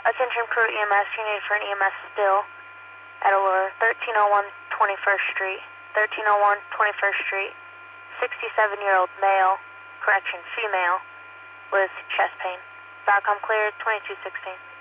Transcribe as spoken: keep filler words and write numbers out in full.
Attention crew E M S, you need for an E M S still at Aurora, thirteen oh one twenty-first Street, thirteen oh one twenty-first Street, sixty-seven-year-old male, correction, female, with chest pain. Valcom cleared, twenty-two sixteen.